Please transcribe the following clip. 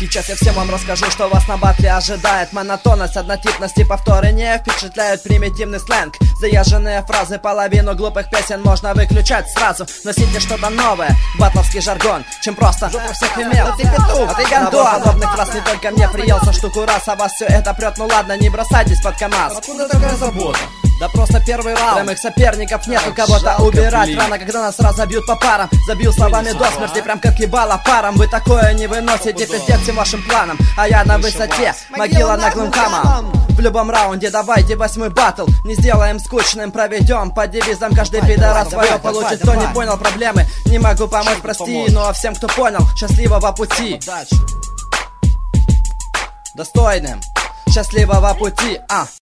Сейчас я всем вам расскажу, что вас на батле ожидает. Монотонность, однотипность и повторы не впечатляют. Примитивный сленг, заезженные фразы. Половину глупых песен можно выключать сразу. Носите что-то новое, батловский жаргон, чем просто всех имел. А ты петух, а ты гондон. Подобных фраз не только мне приелся штуку раз. А вас все это прет, ну ладно, не бросайтесь под КамАЗ. Откуда такая забота? Да просто первый раунд. Прямых соперников нету, кого-то убирать. блин. Рано, когда нас разобьют по парам. Забил словами до смерти, прям как ебало паром. Вы такое не выносите, пиздец всем вашим планам. А я на высоте, могила наглым хамом. В любом раунде давайте 8-й батл. Не сделаем скучным, проведем по девизам. Каждый пидорас свое получит. Кто не понял проблемы, не могу помочь, прости. Ну а всем, кто понял, счастливого пути. Достойным, счастливого пути.